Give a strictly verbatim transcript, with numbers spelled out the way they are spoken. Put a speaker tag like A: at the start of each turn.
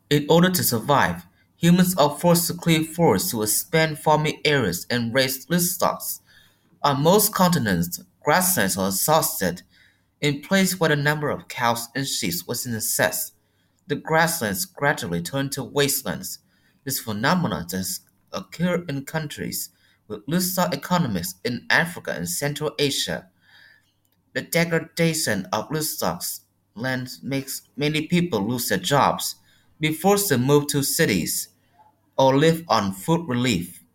A: In order to survive, humans are forced to clear forests to expand farming areas and raise livestock. On most continents, grasslands are exhausted. In places where the number of cows and sheep was in excess, the grasslands gradually turned to wastelands. This phenomenon has occurred in countries with livestock economies in Africa and Central Asia. The degradation of livestock land makes many people lose their jobs, be forced to move to cities, or live on food relief.